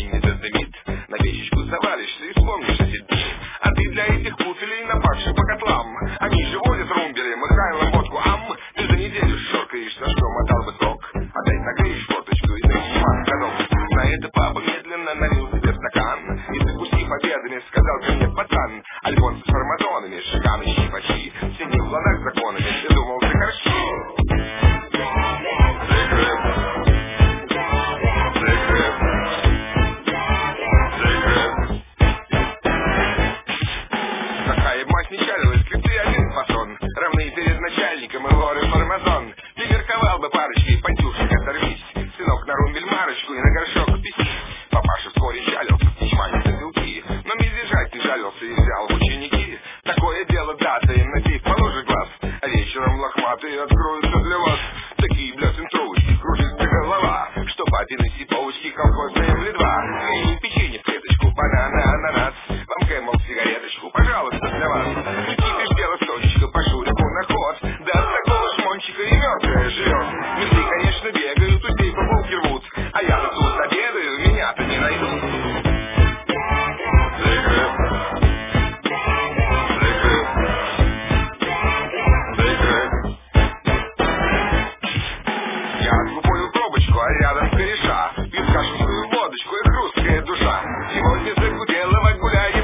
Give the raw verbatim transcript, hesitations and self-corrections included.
день не задымит. На печечку завалишься и вспомнишь эти дни. А ты для этих пуфелей напавших по котлам. Они же водят румбели, Михайлом водку, ам. Ты за неделю шоркаешься, что мотал бы срок. Опять нагреешь форточку и ты мат годов. На это папа медленно налил себе стакан. И закусив обедами, сказал ко мне: пацан, альбом с форматонами, шиканы, щипачи, синий в ладах законами. Ты думал, ты хорошо? Какая мать не чалилась, как ты один фасон. Равны перед начальником и воры формазон. Ты верковал бы парочкой, пантюшек оторвись. Сынок на румбель марочку и на горшок писи. Папаша вскоре чалился, чманится белки. Но медвежать ты жалился и взял в ученики. Такое дело, да, ты им на сейф положишь глаз. А вечером лохматые откроются для вас. Такие, бля, центровочки, кружится голова. Что папины сиповочки, колхозные бледва. Клеим печенье в клеточку, бананы, ананас. Вам Кэмл сигареточку, пожалуйста, для вас. Кипишь дело сонечка, по шурику на ход. Да от такого шмончика и мертвая живет. Менты, конечно, бегают, у сейфа булки рвут. А я тут обедаю, меня-то не найдут. Я откупорил пробочку, а рядом кореша. Пью кашинскую водочку и хрусткая душа. Сегодня загудела в гуляе